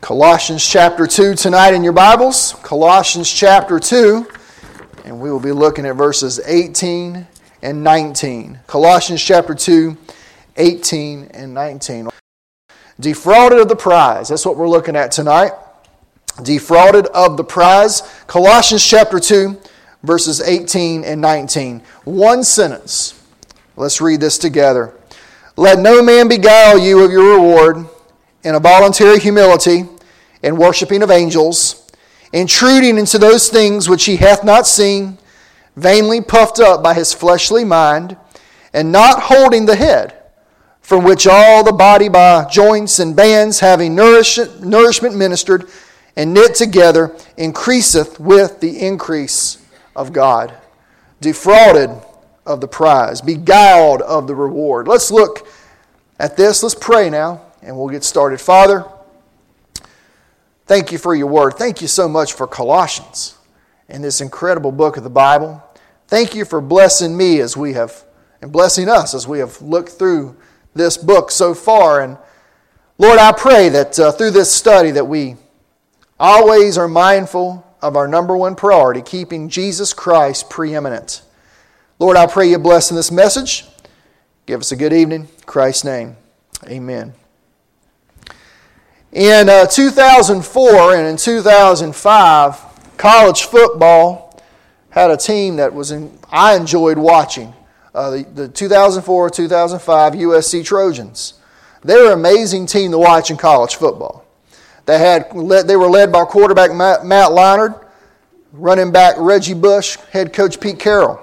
Colossians chapter 2 tonight in your Bibles. Colossians chapter 2, and we will be looking at verses 18 and 19. Colossians chapter 2, 18 and 19. Defrauded of the prize. That's what we're looking at tonight. Defrauded of the prize. Colossians chapter 2, verses 18 and 19. One sentence. Let's read this together. Let no man beguile you of your reward in a voluntary humility and worshiping of angels, intruding into those things which he hath not seen, vainly puffed up by his fleshly mind, and not holding the head, from which all the body by joints and bands, having nourishment ministered and knit together, increaseth with the increase of God. Defrauded of the prize, beguiled of the reward. Let's look at this. Let's pray now, and we'll get started. Father, thank you for your word. Thank you so much for Colossians and this incredible book of the Bible. Thank you for blessing me as we have, and blessing us as we have looked through this book so far. And Lord, I pray that through this study that we always are mindful of our number one priority, keeping Jesus Christ preeminent. Lord, I pray you bless in this message. Give us a good evening. In Christ's name, amen. In 2004 and in 2005, college football had a team that I enjoyed watching. The 2004-2005 USC Trojans. They were an amazing team to watch in college football. They were led by quarterback Matt Leinart, running back Reggie Bush, head coach Pete Carroll.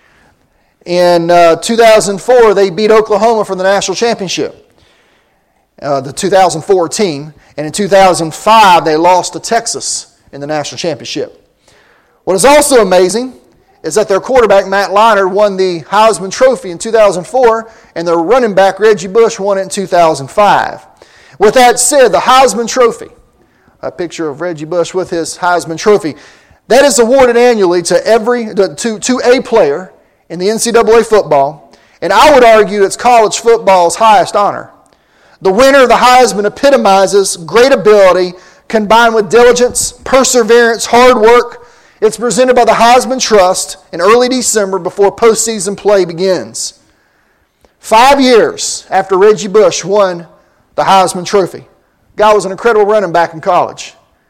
In 2004, they beat Oklahoma for the national championship, the 2004 team. And in 2005, they lost to Texas in the national championship. What is also amazing is that their quarterback, Matt Leinart, won the Heisman Trophy in 2004, and their running back, Reggie Bush, won it in 2005. With that said, the Heisman Trophy, a picture of Reggie Bush with his Heisman Trophy, that is awarded annually to a player in the NCAA football, and I would argue it's college football's highest honor. The winner of the Heisman epitomizes great ability combined with diligence, perseverance, hard work. It's presented by the Heisman Trust in early December before postseason play begins. 5 years after Reggie Bush won the Heisman Trophy. Guy was an incredible running back in college.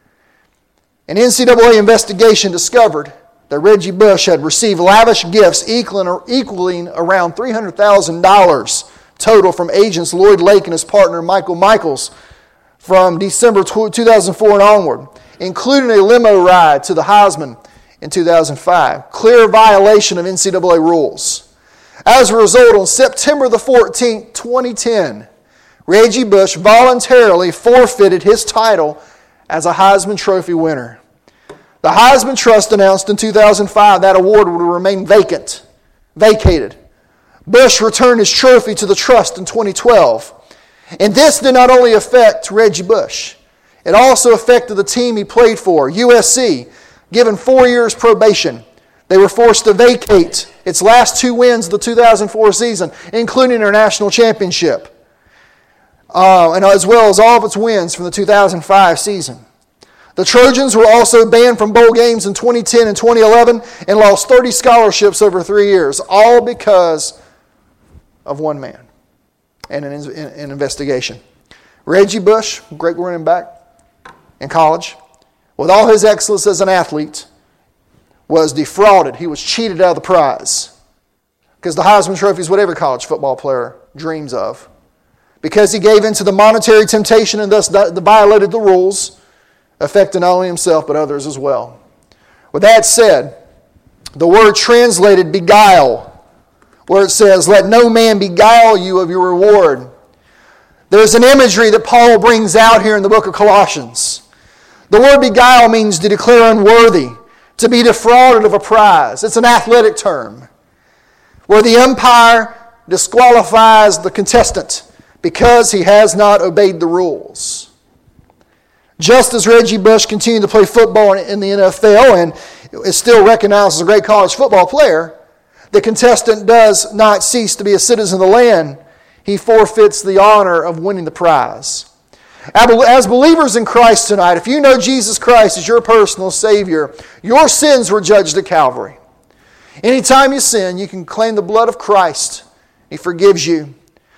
An NCAA investigation discovered that Reggie Bush had received lavish gifts equaling around $300,000 total from agents Lloyd Lake and his partner Michael Michaels from December 2004 and onward, including a limo ride to the Heisman in 2005. Clear violation of NCAA rules. As a result, on September the 14th, 2010, Reggie Bush voluntarily forfeited his title as a Heisman Trophy winner. The Heisman Trust announced in 2005 that award would remain vacated. Bush returned his trophy to the trust in 2012. And this did not only affect Reggie Bush, it also affected the team he played for, USC, given 4 years probation. They were forced to vacate its last 2 wins of the 2004 season, including their national championship, and as well as all of its wins from the 2005 season. The Trojans were also banned from bowl games in 2010 and 2011 and lost 30 scholarships over 3 years, all because of one man and an investigation. Reggie Bush, great running back in college, with all his excellence as an athlete, was defrauded. He was cheated out of the prize. Because the Heisman Trophy is what every college football player dreams of. Because he gave in to the monetary temptation and thus violated the rules, affecting not only himself but others as well. With that said, the word translated beguile, where it says, let no man beguile you of your reward. There's an imagery that Paul brings out here in the book of Colossians. The word beguile means to declare unworthy, to be defrauded of a prize. It's an athletic term, where the umpire disqualifies the contestant because he has not obeyed the rules. Just as Reggie Bush continued to play football in the NFL and is still recognized as a great college football player, the contestant does not cease to be a citizen of the land. He forfeits the honor of winning the prize. As believers in Christ tonight, if you know Jesus Christ as your personal Savior, your sins were judged at Calvary. Anytime you sin, you can claim the blood of Christ. He forgives you.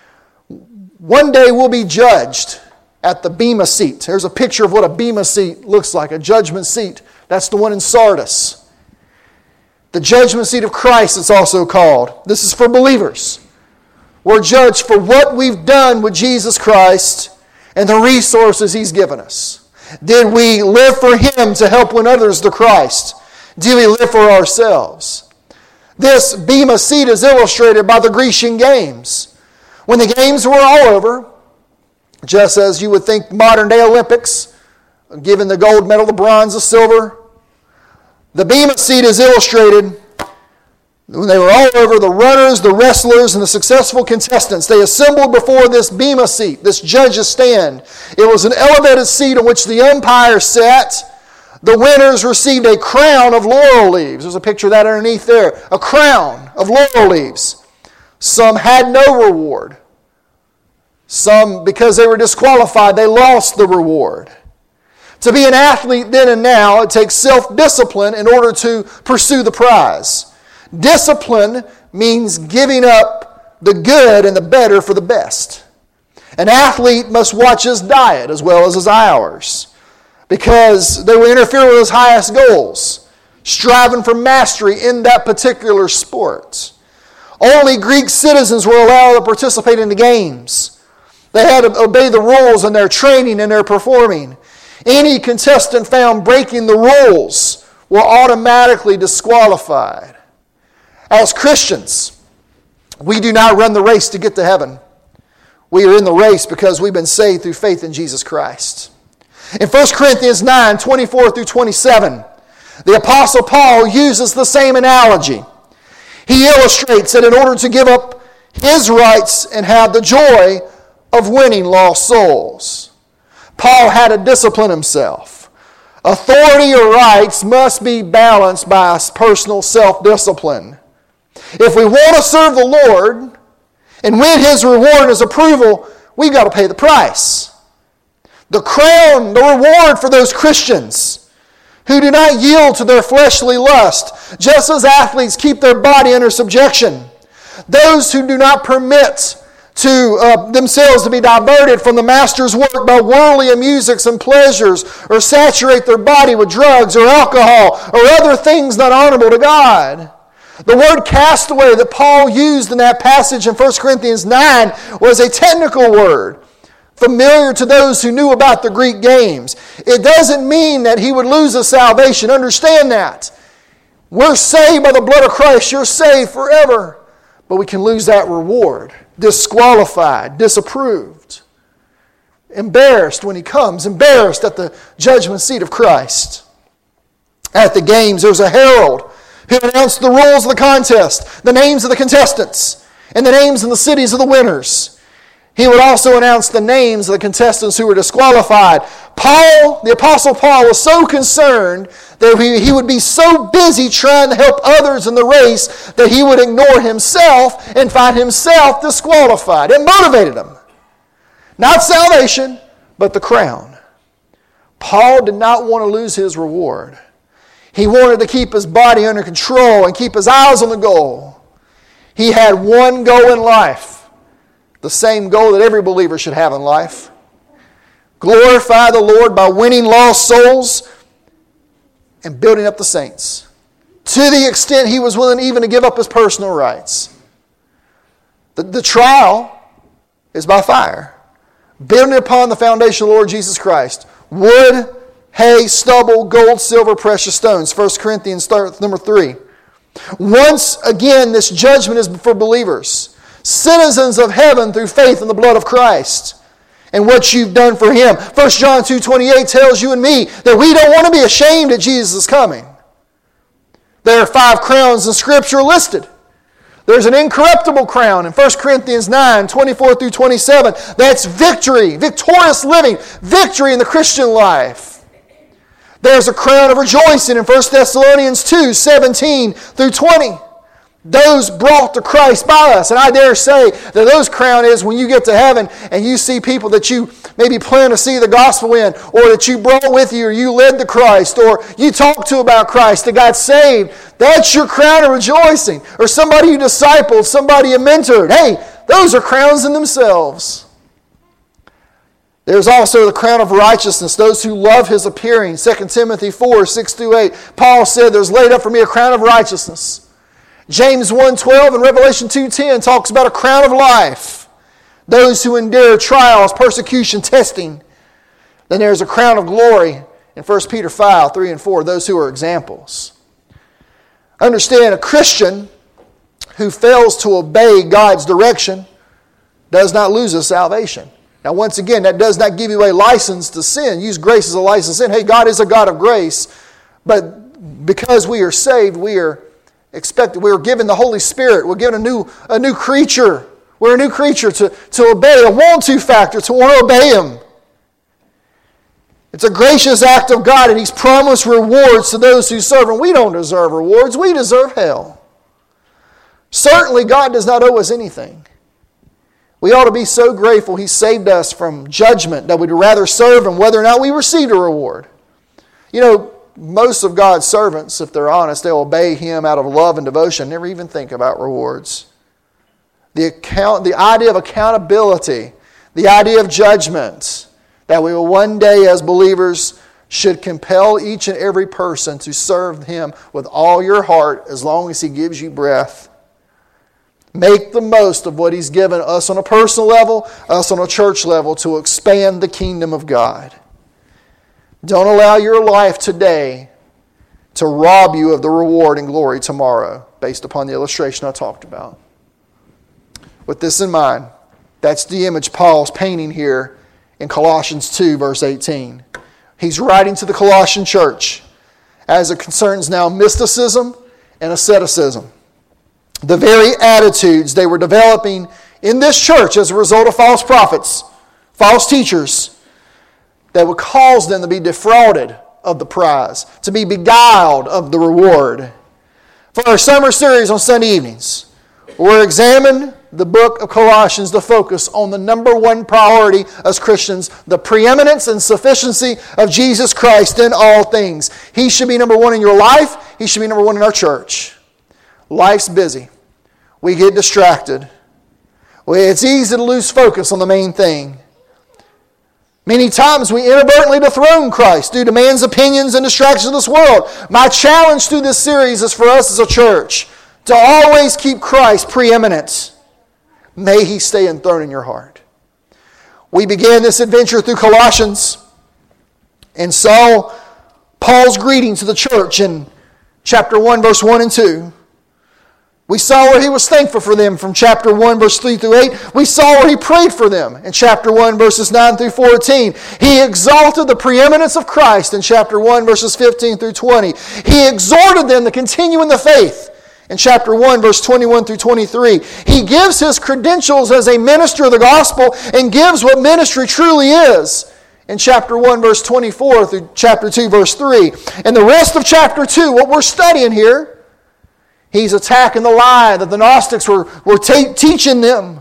One day we'll be judged at the Bema seat. There's a picture of what a Bema seat looks like, a judgment seat. That's the one in Sardis. The judgment seat of Christ, it's also called. This is for believers. We're judged for what we've done with Jesus Christ and the resources He's given us. Did we live for Him to help win others to Christ? Did we live for ourselves? This Bema seat is illustrated by the Grecian Games. When the Games were all over, just as you would think modern-day Olympics, given the gold medal, the bronze, the silver, the Bema seat is illustrated. When they were all over, the runners, the wrestlers, and the successful contestants, they assembled before this Bema seat, this judge's stand. It was an elevated seat on which the umpire sat. The winners received a crown of laurel leaves. There's a picture of that underneath there. A crown of laurel leaves. Some had no reward. Some, because they were disqualified, they lost the reward. To be an athlete then and now, it takes self-discipline in order to pursue the prize. Discipline means giving up the good and the better for the best. An athlete must watch his diet as well as his hours, because they will interfere with his highest goals, striving for mastery in that particular sport. Only Greek citizens were allowed to participate in the games. They had to obey the rules in their training and their performing. Any contestant found breaking the rules were automatically disqualified. As Christians, we do not run the race to get to heaven. We are in the race because we've been saved through faith in Jesus Christ. In 1 Corinthians 9, 24 through 27, the Apostle Paul uses the same analogy. He illustrates that in order to give up his rights and have the joy of winning lost souls, Paul had to discipline himself. Authority or rights must be balanced by personal self-discipline. If we want to serve the Lord and win His reward and His approval, we've got to pay the price. The crown, the reward for those Christians who do not yield to their fleshly lust, just as athletes keep their body under subjection. Those who do not permit themselves to be diverted from the Master's work by worldly amusements and pleasures, or saturate their body with drugs or alcohol or other things not honorable to God. The word castaway that Paul used in that passage in 1 Corinthians 9 was a technical word, familiar to those who knew about the Greek games. It doesn't mean that he would lose his salvation. Understand that. We're saved by the blood of Christ. You're saved forever. But we can lose that reward. Disqualified, disapproved, embarrassed when He comes, embarrassed at the judgment seat of Christ. At the games, there's a herald who announced the rules of the contest, the names of the contestants, and the names and the cities of the winners. He would also announce the names of the contestants who were disqualified. Paul, the Apostle Paul, was so concerned that he would be so busy trying to help others in the race that he would ignore himself and find himself disqualified. It motivated him. Not salvation, but the crown. Paul did not want to lose his reward. He wanted to keep his body under control and keep his eyes on the goal. He had one goal in life, the same goal that every believer should have in life. Glorify the Lord by winning lost souls and building up the saints. To the extent he was willing even to give up his personal rights. The trial is by fire. Building upon the foundation of the Lord Jesus Christ. Wood, hay, stubble, gold, silver, precious stones. 1 Corinthians number 3. Once again, this judgment is for believers. Citizens of heaven through faith in the blood of Christ. And what you've done for Him. 1 John 2:28 tells you and me that we don't want to be ashamed that Jesus is coming. There are 5 crowns in Scripture listed. There's an incorruptible crown in 1 Corinthians 9, 24 through 27. That's victory, victorious living, victory in the Christian life. There's a crown of rejoicing in 1 Thessalonians 2, 17 through 20. Those brought to Christ by us. And I dare say that those crown is when you get to heaven and you see people that you maybe plan to see the gospel in, or that you brought with you, or you led to Christ, or you talked to about Christ that got saved. That's your crown of rejoicing. Or somebody you discipled, somebody you mentored. Hey, those are crowns in themselves. There's also the crown of righteousness, those who love His appearing. 2 Timothy 4, 6-8. Paul said, there's laid up for me a crown of righteousness. James 1:12 and Revelation 2:10 talks about a crown of life. Those who endure trials, persecution, testing. Then there's a crown of glory in 1 Peter 5, 3 and 4, those who are examples. Understand, a Christian who fails to obey God's direction does not lose his salvation. Now, once again, that does not give you a license to sin. Use grace as a license to sin. Hey, God is a God of grace. But because we are saved, we are expected. We are given the Holy Spirit. We're given a new creature. We're a new creature to obey, a want-to factor, to want to obey Him. It's a gracious act of God, and He's promised rewards to those who serve Him. We don't deserve rewards. We deserve hell. Certainly, God does not owe us anything. We ought to be so grateful He saved us from judgment that we'd rather serve Him whether or not we received a reward. You know, most of God's servants, if they're honest, they'll obey Him out of love and devotion, never even think about rewards. The idea of accountability, the idea of judgment, that we will one day as believers should compel each and every person to serve Him with all your heart as long as He gives you breath. Make the most of what He's given us on a personal level, us on a church level, to expand the kingdom of God. Don't allow your life today to rob you of the reward and glory tomorrow, based upon the illustration I talked about. With this in mind, that's the image Paul's painting here in Colossians 2, verse 18. He's writing to the Colossian church as it concerns now mysticism and asceticism. The very attitudes they were developing in this church as a result of false prophets, false teachers, that would cause them to be defrauded of the prize, to be beguiled of the reward. For our summer series on Sunday evenings, we're examining the book of Colossians to focus on the number one priority as Christians, the preeminence and sufficiency of Jesus Christ in all things. He should be number one in your life. He should be number one in our church. Life's busy. We get distracted. It's easy to lose focus on the main thing. Many times we inadvertently dethrone Christ due to man's opinions and distractions of this world. My challenge through this series is for us as a church to always keep Christ preeminent. May He stay enthroned in your heart. We began this adventure through Colossians and saw Paul's greeting to the church in chapter 1, verse 1 and 2. We saw where he was thankful for them from chapter 1, verse 3 through 8. We saw where he prayed for them in chapter 1, verses 9 through 14. He exalted the preeminence of Christ in chapter 1, verses 15 through 20. He exhorted them to continue in the faith in chapter 1, verse 21 through 23. He gives his credentials as a minister of the gospel and gives what ministry truly is in chapter 1, verse 24 through chapter 2, verse 3. And the rest of chapter 2, what we're studying here, he's attacking the lie that the Gnostics were teaching them.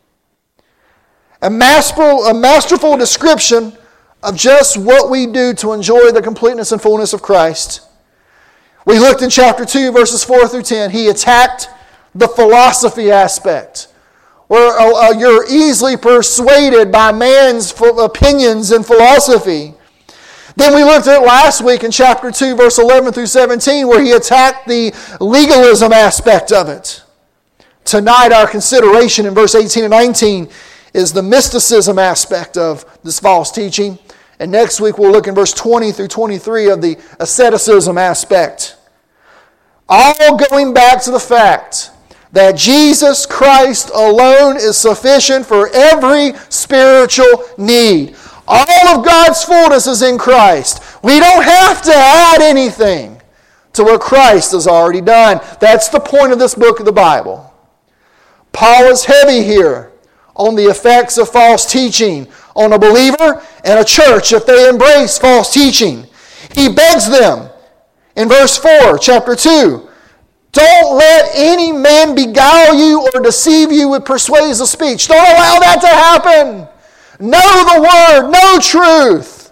A masterful description of just what we do to enjoy the completeness and fullness of Christ. We looked in chapter 2, verses 4 through 10. He attacked the philosophy aspect, where you're easily persuaded by man's opinions and philosophy. Then we looked at it last week in chapter 2, verse 11 through 17, where he attacked the legalism aspect of it. Tonight, our consideration in verse 18 and 19 is the mysticism aspect of this false teaching. And next week, we'll look in verse 20 through 23 of the asceticism aspect. All going back to the fact that Jesus Christ alone is sufficient for every spiritual need. All of God's fullness is in Christ. We don't have to add anything to what Christ has already done. That's the point of this book of the Bible. Paul is heavy here on the effects of false teaching on a believer and a church if they embrace false teaching. He begs them in verse 4, chapter 2, Don't let any man beguile you or deceive you with persuasive speech. Don't allow that to happen. Know the word, know truth.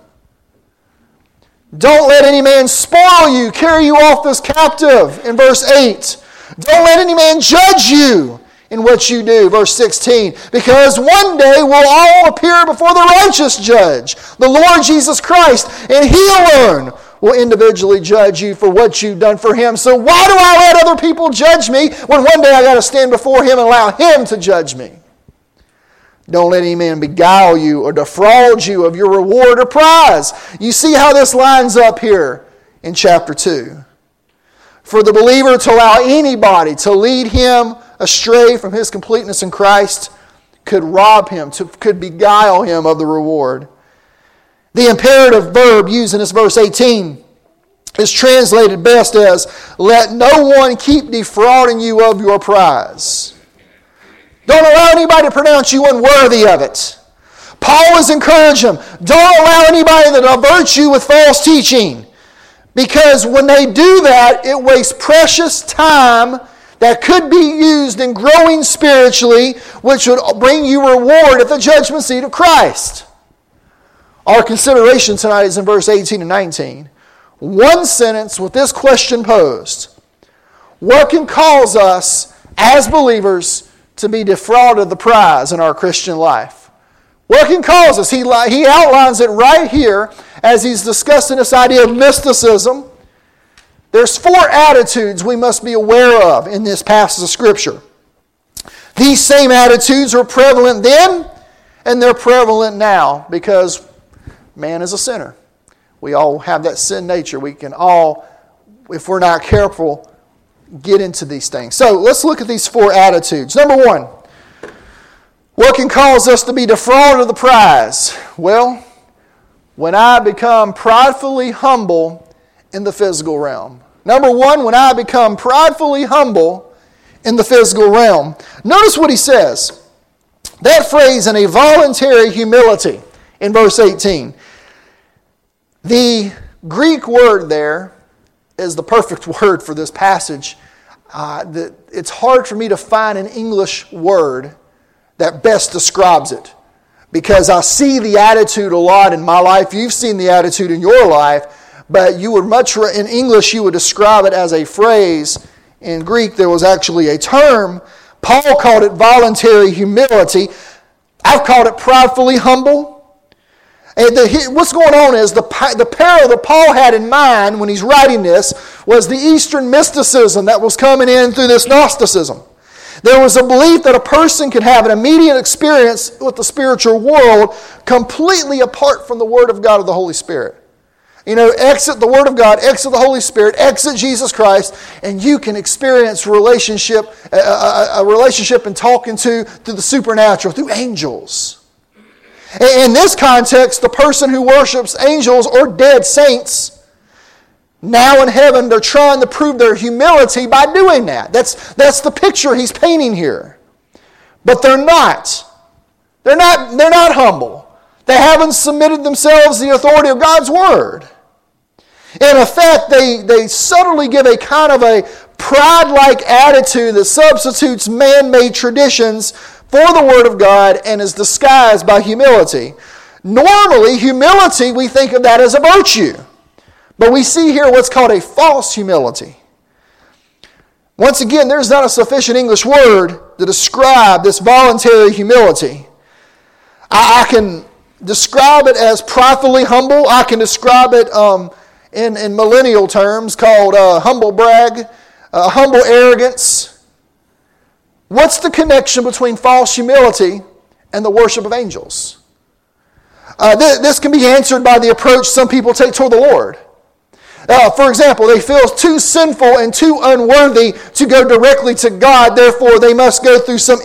Don't let any man spoil you, carry you off as captive, in verse 8. Don't let any man judge you in what you do, verse 16. Because one day we'll all appear before the righteous judge, the Lord Jesus Christ, and He alone will individually judge you for what you've done for Him. So why do I let other people judge me when one day I got to stand before Him and allow Him to judge me? Don't let any man beguile you or defraud you of your reward or prize. You see how this lines up here in chapter 2. For the believer to allow anybody to lead him astray from his completeness in Christ could rob him, could beguile him of the reward. The imperative verb used in this verse 18 is translated best as, let no one keep defrauding you of your prize. Don't allow anybody to pronounce you unworthy of it. Paul is encouraging them, don't allow anybody to divert you with false teaching. Because when they do that, it wastes precious time that could be used in growing spiritually, which would bring you reward at the judgment seat of Christ. Our consideration tonight is in verse 18 and 19. One sentence with this question posed. What can cause us as believers to be defrauded of the prize in our Christian life? What can cause us? He outlines it right here as he's discussing this idea of mysticism. There's 4 attitudes we must be aware of in this passage of Scripture. These same attitudes were prevalent then, and they're prevalent now because man is a sinner. We all have that sin nature. We can all, if we're not careful, get into these things. So let's look at these 4 attitudes. Number 1, what can cause us to be defrauded of the prize? Well, when I become pridefully humble in the physical realm. Number 1, when I become pridefully humble in the physical realm. Notice what he says. That phrase, in a voluntary humility, in verse 18. The Greek word there is the perfect word for this passage. It's hard for me to find an English word that best describes it, because I see the attitude a lot in my life. You've seen the attitude in your life, but you would in English you would describe it as a phrase. In Greek there was actually a term. Paul called it voluntary humility. I've called it pridefully humble. And what's going on is the peril that Paul had in mind when he's writing this was the Eastern mysticism that was coming in through this Gnosticism. There was a belief that a person could have an immediate experience with the spiritual world completely apart from the Word of God or the Holy Spirit. You know, exit the Word of God, exit the Holy Spirit, exit Jesus Christ, and you can experience a relationship and talking through the supernatural, through angels. In this context, the person who worships angels or dead saints, now in heaven, they're trying to prove their humility by doing that. That's the picture he's painting here. But they're not. They're not humble. They haven't submitted themselves to the authority of God's Word. In effect, they subtly give a kind of a pride-like attitude that substitutes man-made traditions for the Word of God and is disguised by humility. Normally, humility, we think of that as a virtue. But we see here what's called a false humility. Once again, there's not a sufficient English word to describe this voluntary humility. I can describe it as pridefully humble. I can describe it in millennial terms called humble brag, humble arrogance. What's the connection between false humility and the worship of angels? This can be answered by the approach some people take toward the Lord. For example, they feel too sinful and too unworthy to go directly to God, therefore they must go through some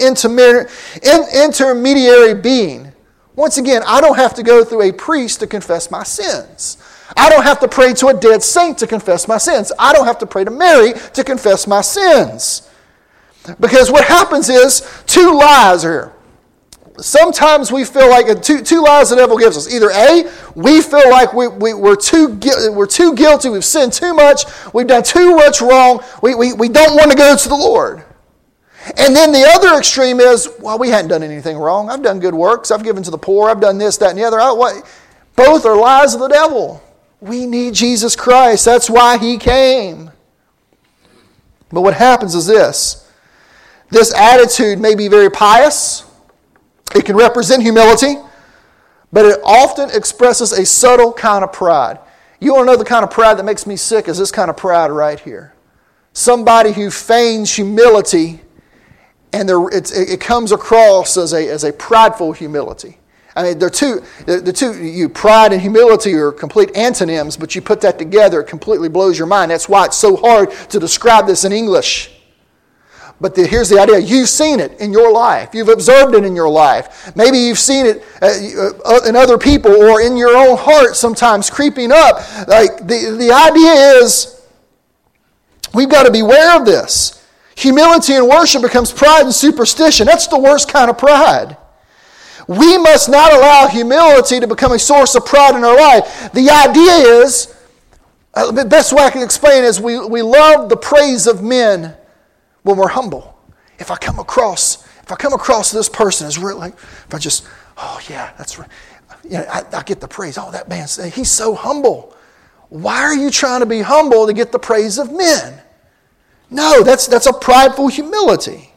intermediary being. Once again, I don't have to go through a priest to confess my sins. I don't have to pray to a dead saint to confess my sins. I don't have to pray to Mary to confess my sins. Because what happens is, 2 lies are here. sometimes we feel like two lies the devil gives us. Either A, we feel like we're too guilty, we've sinned too much, we've done too much wrong, we don't want to go to the Lord. And then the other extreme is, well, we hadn't done anything wrong. I've done good works. I've given to the poor. I've done this, that, and the other. Both are lies of the devil. We need Jesus Christ. That's why He came. But what happens is this. This attitude may be very pious. It can represent humility. But it often expresses a subtle kind of pride. You want to know the kind of pride that makes me sick is this kind of pride right here. Somebody who feigns humility, and it comes across as a prideful humility. I mean, pride and humility are complete antonyms, but you put that together, it completely blows your mind. That's why it's so hard to describe this in English. But here's the idea. You've seen it in your life. You've observed it in your life. Maybe you've seen it in other people or in your own heart sometimes creeping up. Like the idea is, we've got to beware of this. Humility in worship becomes pride and superstition. That's the worst kind of pride. We must not allow humility to become a source of pride in our life. The idea is, the best way I can explain it is we love the praise of men when we're humble. If I come across this person as really, if I just, oh yeah, that's right. I get the praise. Oh, that man, he's so humble. Why are you trying to be humble to get the praise of men? No, that's a prideful humility.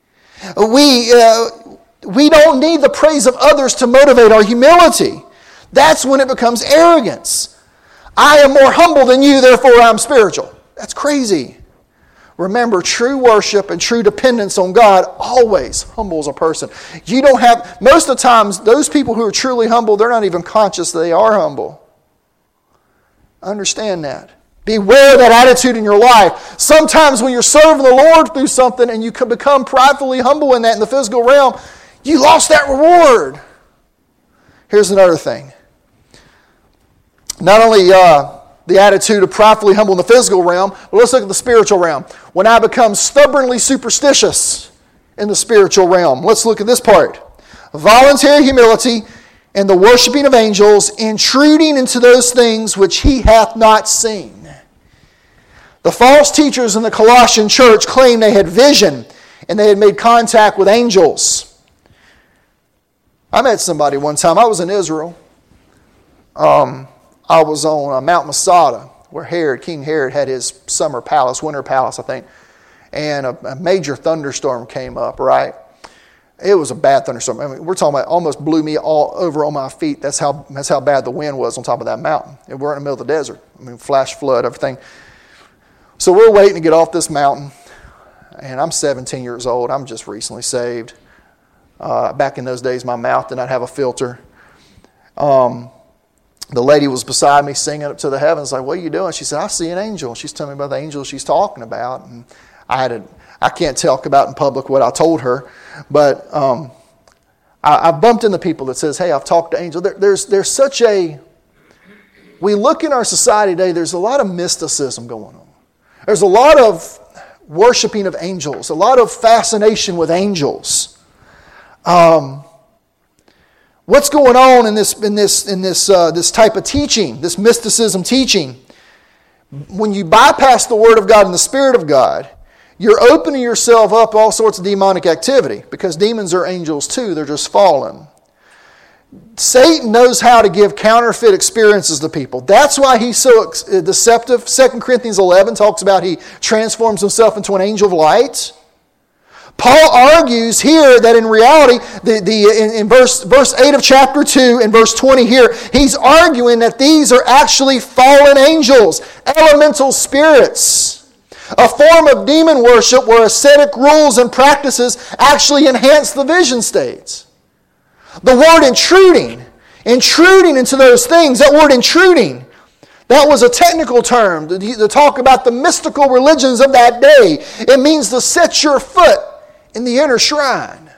We don't need the praise of others to motivate our humility. That's when it becomes arrogance. I am more humble than you, therefore I'm spiritual. That's crazy. Remember, true worship and true dependence on God always humbles a person. Most of the times, those people who are truly humble, they're not even conscious that they are humble. Understand that. Beware of that attitude in your life. Sometimes when you're serving the Lord through something and you can become pridefully humble in the physical realm, you lost that reward. Here's another thing. Not only the attitude of pridefully humble in the physical realm, but let's look at the spiritual realm. When I become stubbornly superstitious in the spiritual realm, let's look at this part. Voluntary humility and the worshiping of angels, intruding into those things which he hath not seen. The false teachers in the Colossian church claimed they had vision and they had made contact with angels. I met somebody one time. I was in Israel. I was on Mount Masada, where King Herod had his summer palace, winter palace, I think. And a major thunderstorm came up, right? It was a bad thunderstorm. I mean, we're talking about almost blew me all over on my feet. That's how bad the wind was on top of that mountain. And we're in the middle of the desert. I mean, flash flood, everything. So we're waiting to get off this mountain. And I'm 17 years old. I'm just recently saved. Back in those days, my mouth did not have a filter. The lady was beside me singing up to the heavens, like, what are you doing? She said, I see an angel. She's telling me about the angel she's talking about. And I can't talk about in public what I told her, but I bumped into people that says, hey, I've talked to angels. There's such we look in our society today, there's a lot of mysticism going on. There's a lot of worshiping of angels, a lot of fascination with angels. What's going on in this type of teaching, this mysticism teaching? When you bypass the Word of God and the Spirit of God, you're opening yourself up to all sorts of demonic activity, because demons are angels too. They're just fallen. Satan knows how to give counterfeit experiences to people. That's why he's so deceptive. 2 Corinthians 11 talks about he transforms himself into an angel of light. Paul argues here that in reality, in verse 8 of chapter 2 and verse 20 here, he's arguing that these are actually fallen angels, elemental spirits. A form of demon worship where ascetic rules and practices actually enhance the vision states. The word intruding into those things, that word intruding, that was a technical term to talk about the mystical religions of that day. It means to set your foot in the inner shrine,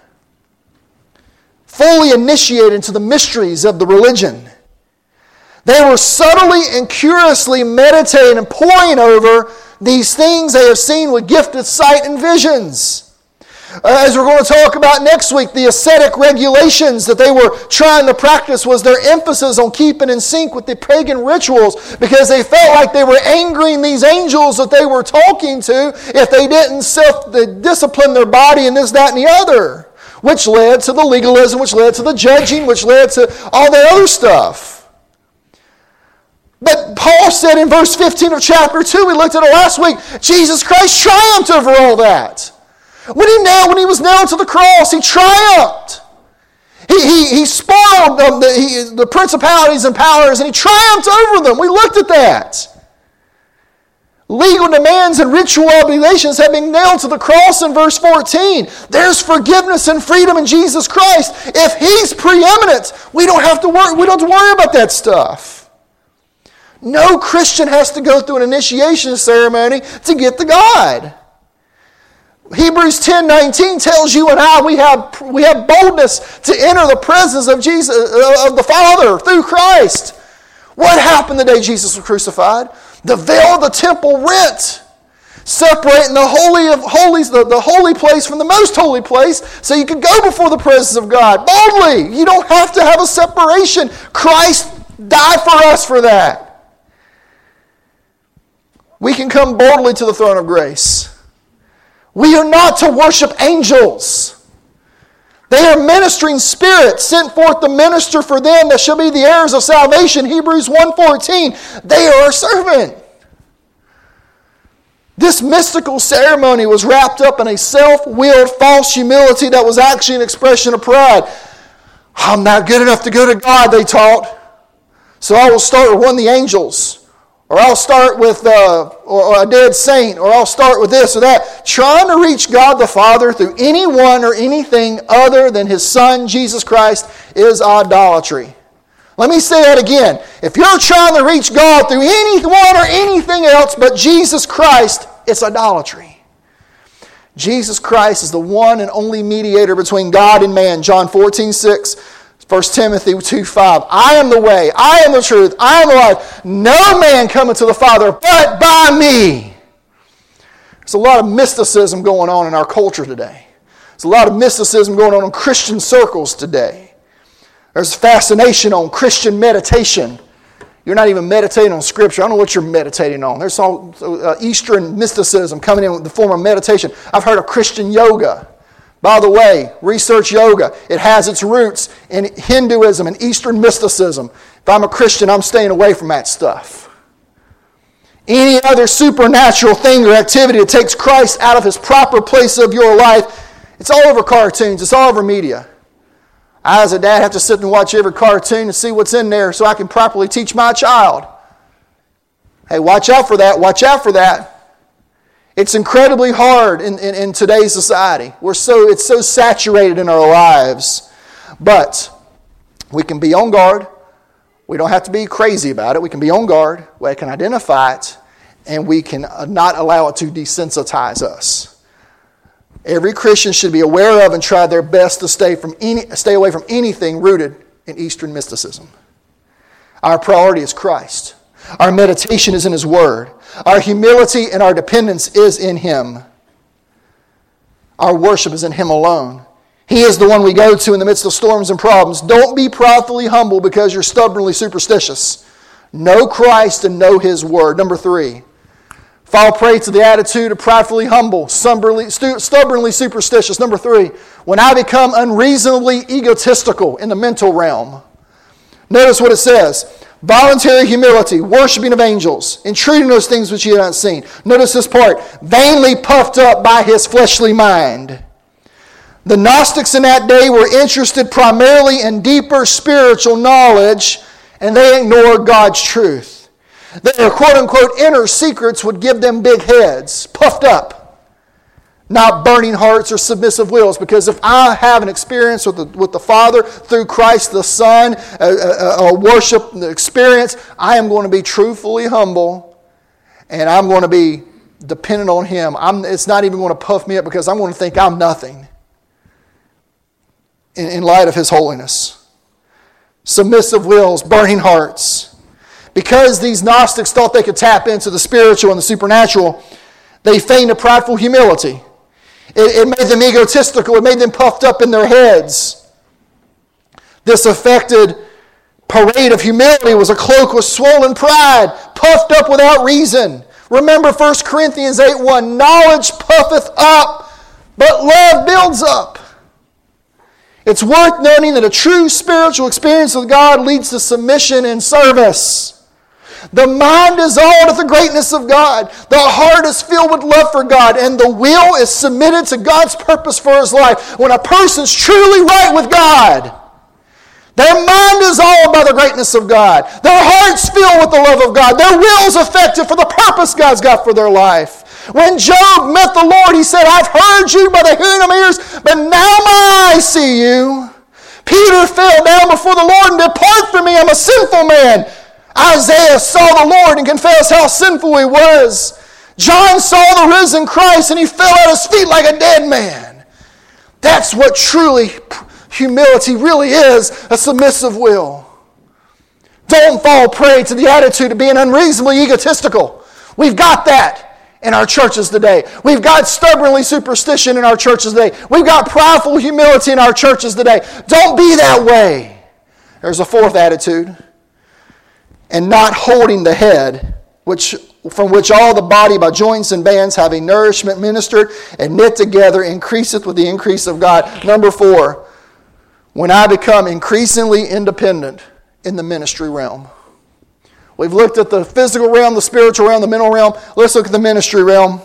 fully initiated into the mysteries of the religion. They were subtly and curiously meditating and poring over these things they have seen with gifted sight and visions. As we're going to talk about next week, the ascetic regulations that they were trying to practice was their emphasis on keeping in sync with the pagan rituals, because they felt like they were angering these angels that they were talking to if they didn't self-discipline their body and this, that, and the other, which led to the legalism, which led to the judging, which led to all that other stuff. But Paul said in verse 15 of chapter 2, we looked at it last week, Jesus Christ triumphed over all that. When he was nailed to the cross, he triumphed. He spoiled the principalities and powers, and he triumphed over them. We looked at that. Legal demands and ritual obligations have been nailed to the cross in verse 14. There's forgiveness and freedom in Jesus Christ. If he's preeminent, we don't have to worry about that stuff. No Christian has to go through an initiation ceremony to get to God. Hebrews 10:19 tells you and I we have boldness to enter the presence of Jesus, of the Father through Christ. What happened the day Jesus was crucified? The veil of the temple rent, separating the Holy of Holies, the holy place from the most holy place, so you can go before the presence of God boldly. You don't have to have a separation. Christ died for us for that. We can come boldly to the throne of grace. We are not to worship angels. They are ministering spirits sent forth to minister for them that shall be the heirs of salvation. Hebrews 1:14. They are our servant. This mystical ceremony was wrapped up in a self-willed false humility that was actually an expression of pride. I'm not good enough to go to God, they taught. So I will start with one of the angels. Or I'll start with or a dead saint, or I'll start with this or that. Trying to reach God the Father through anyone or anything other than His Son, Jesus Christ, is idolatry. Let me say that again. If you're trying to reach God through anyone or anything else but Jesus Christ, it's idolatry. Jesus Christ is the one and only mediator between God and man. John 14:6. 1 Timothy 2:5. I am the way, I am the truth, I am the life. No man cometh to the Father but by me. There's a lot of mysticism going on in our culture today. There's a lot of mysticism going on in Christian circles today. There's fascination on Christian meditation. You're not even meditating on Scripture. I don't know what you're meditating on. There's some Eastern mysticism coming in with the form of meditation. I've heard of Christian yoga. By the way, research yoga. It has its roots in Hinduism and Eastern mysticism. If I'm a Christian, I'm staying away from that stuff. Any other supernatural thing or activity that takes Christ out of His proper place of your life, it's all over cartoons. It's all over media. I, as a dad, have to sit and watch every cartoon and see what's in there so I can properly teach my child. Hey, watch out for that. Watch out for that. It's incredibly hard in today's society. It's so saturated in our lives. But we can be on guard. We don't have to be crazy about it. We can be on guard. We can identify it. And we can not allow it to desensitize us. Every Christian should be aware of and try their best to stay away from anything rooted in Eastern mysticism. Our priority is Christ. Our meditation is in His Word. Our humility and our dependence is in Him. Our worship is in Him alone. He is the one we go to in the midst of storms and problems. Don't be pridefully humble because you're stubbornly superstitious. Know Christ and know His Word. Number 3, fall prey to the attitude of pridefully humble, stubbornly superstitious. Number 3, when I become unreasonably egotistical in the mental realm. Notice what it says. Voluntary humility, worshiping of angels, entreating those things which ye have not seen. Notice this part. Vainly puffed up by his fleshly mind. The Gnostics in that day were interested primarily in deeper spiritual knowledge, and they ignored God's truth. Their quote-unquote inner secrets would give them big heads, puffed up. Not burning hearts or submissive wills. Because if I have an experience with the Father through Christ the Son, a worship experience, I am going to be truthfully humble and I'm going to be dependent on Him. It's not even going to puff me up because I'm going to think I'm nothing in light of His holiness. Submissive wills, burning hearts. Because these Gnostics thought they could tap into the spiritual and the supernatural, they feigned a prideful humility. It made them egotistical. It made them puffed up in their heads. This affected parade of humility was a cloak with swollen pride, puffed up without reason. Remember 1 Corinthians 8:1, knowledge puffeth up, but love builds up. It's worth noting that a true spiritual experience with God leads to submission and service. The mind is awed at the greatness of God. The heart is filled with love for God. And the will is submitted to God's purpose for his life. When a person's truly right with God, their mind is awed by the greatness of God. Their heart's filled with the love of God. Their will is affected for the purpose God's got for their life. When Job met the Lord, he said, I've heard you by the hearing of my ears, but now my eyes see you. Peter fell down before the Lord and depart from me, I'm a sinful man. Isaiah saw the Lord and confessed how sinful he was. John saw the risen Christ and he fell at his feet like a dead man. That's what truly humility really is, a submissive will. Don't fall prey to the attitude of being unreasonably egotistical. We've got that in our churches today. We've got stubbornly superstition in our churches today. We've got prideful humility in our churches today. Don't be that way. There's a fourth attitude. And not holding the head, from which all the body by joints and bands having nourishment ministered and knit together increaseth with the increase of God. Number 4, when I become increasingly independent in the ministry realm. We've looked at the physical realm, the spiritual realm, the mental realm. Let's look at the ministry realm.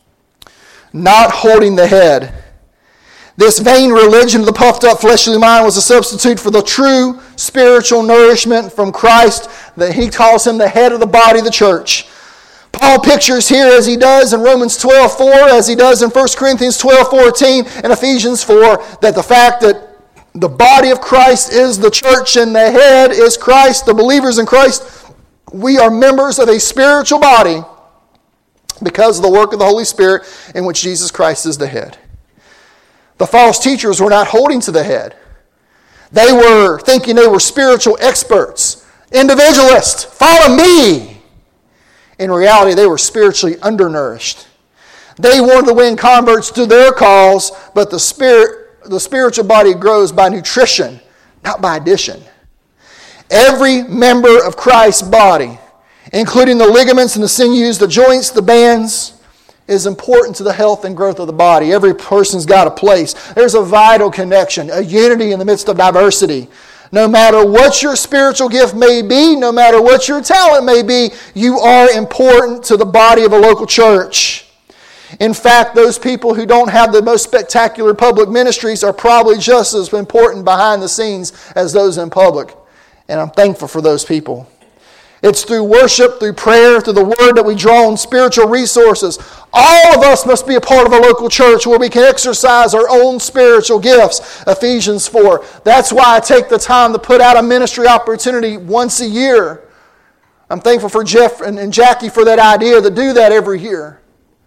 Not holding the head. This vain religion of the puffed up fleshly mind was a substitute for the true spiritual nourishment from Christ that he calls him the head of the body of the church. Paul pictures here as he does in Romans 12:4, as he does in 1 Corinthians 12:14 and Ephesians 4, that the fact that the body of Christ is the church and the head is Christ, the believers in Christ, we are members of a spiritual body because of the work of the Holy Spirit in which Jesus Christ is the head. The false teachers were not holding to the head. They were thinking they were spiritual experts, individualists, follow me. In reality, they were spiritually undernourished. They wanted to win converts to their cause, but the spiritual body grows by nutrition, not by addition. Every member of Christ's body, including the ligaments and the sinews, the joints, the bands, is important to the health and growth of the body. Every person's got a place. There's a vital connection, a unity in the midst of diversity. No matter what your spiritual gift may be, no matter what your talent may be, you are important to the body of a local church. In fact, those people who don't have the most spectacular public ministries are probably just as important behind the scenes as those in public. And I'm thankful for those people. It's through worship, through prayer, through the Word that we draw on spiritual resources. All of us must be a part of a local church where we can exercise our own spiritual gifts. Ephesians 4. That's why I take the time to put out a ministry opportunity once a year. I'm thankful for Jeff and Jackie for that idea to do that every year.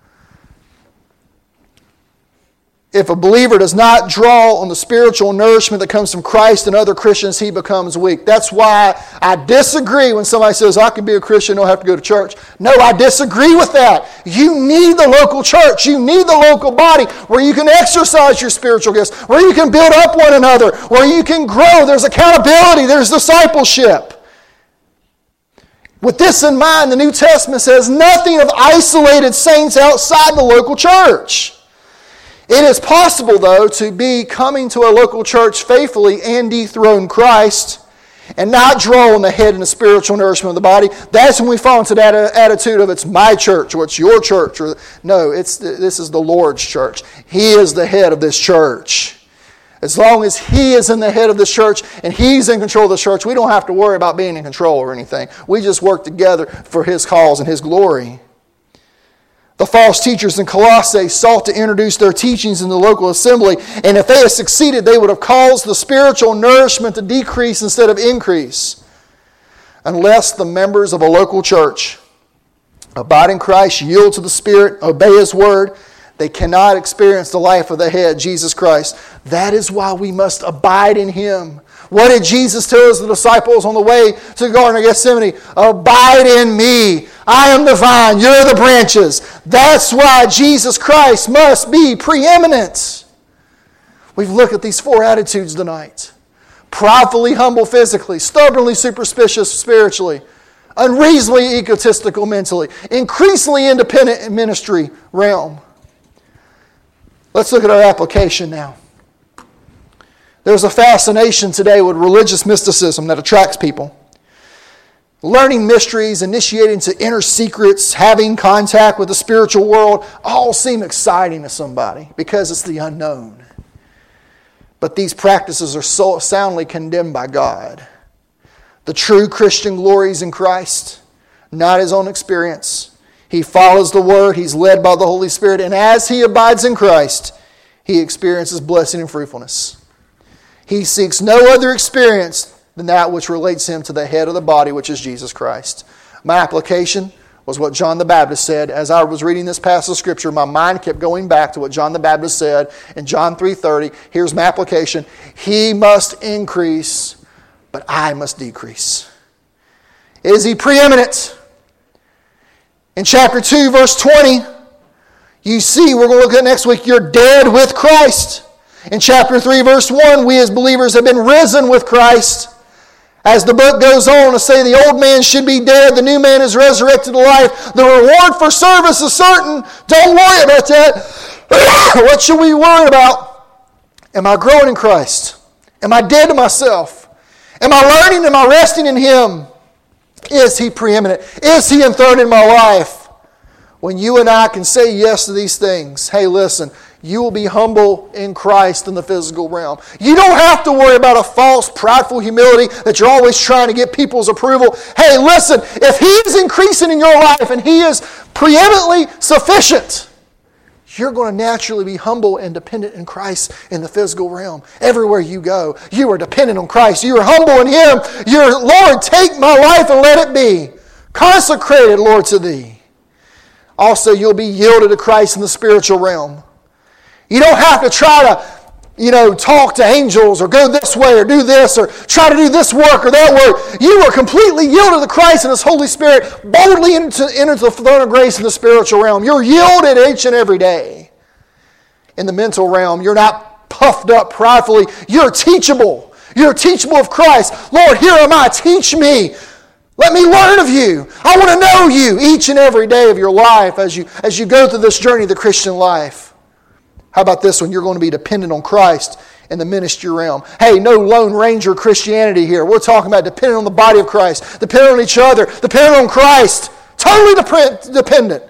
If a believer does not draw on the spiritual nourishment that comes from Christ and other Christians, he becomes weak. That's why I disagree when somebody says, I can be a Christian, don't have to go to church. No, I disagree with that. You need the local church. You need the local body where you can exercise your spiritual gifts, where you can build up one another, where you can grow. There's accountability. There's discipleship. With this in mind, the New Testament says nothing of isolated saints outside the local church. It is possible, though, to be coming to a local church faithfully and dethrone Christ and not draw on the head and the spiritual nourishment of the body. That's when we fall into that attitude of it's my church or it's your church. No, this is the Lord's church. He is the head of this church. As long as He is in the head of this church and He's in control of the church, we don't have to worry about being in control or anything. We just work together for His cause and His glory. The false teachers in Colossae sought to introduce their teachings in the local assembly, and if they had succeeded, they would have caused the spiritual nourishment to decrease instead of increase. Unless the members of a local church abide in Christ, yield to the Spirit, obey His Word, they cannot experience the life of the head, Jesus Christ. That is why we must abide in Him. What did Jesus tell His disciples on the way to the Garden of Gethsemane? Abide in me. I am the vine, you're the branches. That's why Jesus Christ must be preeminent. We've looked at these 4 attitudes tonight. Pridefully humble physically, stubbornly superstitious spiritually, unreasonably egotistical mentally, increasingly independent in ministry realm. Let's look at our application now. There's a fascination today with religious mysticism that attracts people. Learning mysteries, initiating into inner secrets, having contact with the spiritual world, all seem exciting to somebody because it's the unknown. But these practices are so soundly condemned by God. The true Christian glories in Christ, not his own experience. He follows the Word, he's led by the Holy Spirit, and as he abides in Christ, he experiences blessing and fruitfulness. He seeks no other experience than that which relates him to the head of the body, which is Jesus Christ. My application was what John the Baptist said. As I was reading this passage of Scripture, my mind kept going back to what John the Baptist said in John 3:30. Here's my application. He must increase, but I must decrease. Is he preeminent? In chapter 2, verse 20, you see, we're going to look at next week, you're dead with Christ. In chapter 3, verse 1, we as believers have been risen with Christ. As the book goes on to say the old man should be dead, the new man is resurrected to life. The reward for service is certain. Don't worry about that. What should we worry about? Am I growing in Christ? Am I dead to myself? Am I learning? Am I resting in Him? Is He preeminent? Is He enthroned in my life? When you and I can say yes to these things, hey, listen, you will be humble in Christ in the physical realm. You don't have to worry about a false, prideful humility that you're always trying to get people's approval. Hey, listen, if He is increasing in your life and He is preeminently sufficient, you're going to naturally be humble and dependent in Christ in the physical realm. Everywhere you go, you are dependent on Christ. You are humble in Him. You're, Lord, take my life and let it be consecrated, Lord, to Thee. Also, you'll be yielded to Christ in the spiritual realm. You don't have to try to, talk to angels or go this way or do this or try to do this work or that work. You are completely yielded to Christ and His Holy Spirit, boldly enter the throne of grace in the spiritual realm. You're yielded each and every day. In the mental realm, you're not puffed up pridefully. You're teachable. You're teachable of Christ. Lord, here am I. Teach me. Let me learn of You. I want to know You each and every day of your life as you go through this journey of the Christian life. How about this one? You're going to be dependent on Christ in the ministry realm. Hey, no Lone Ranger Christianity here. We're talking about dependent on the body of Christ, dependent on each other, dependent on Christ. Totally dependent.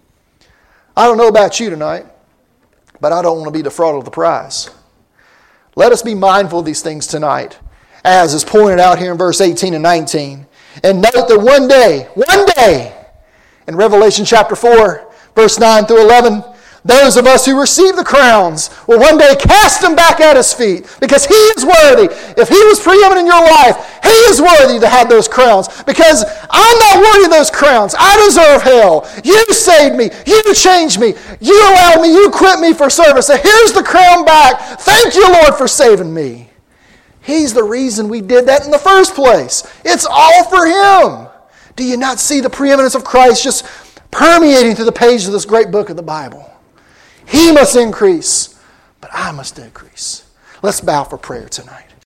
I don't know about you tonight, but I don't want to be defrauded of the prize. Let us be mindful of these things tonight, as is pointed out here in verse 18 and 19. And note that one day, in Revelation chapter 4, verse 9 through 11, those of us who receive the crowns will one day cast them back at His feet because He is worthy. If He was preeminent in your life, He is worthy to have those crowns because I'm not worthy of those crowns. I deserve hell. You saved me. You changed me. You allowed me. You equipped me for service. So here's the crown back. Thank you, Lord, for saving me. He's the reason we did that in the first place. It's all for Him. Do you not see the preeminence of Christ just permeating through the pages of this great book of the Bible? He must increase, but I must decrease. Let's bow for prayer tonight.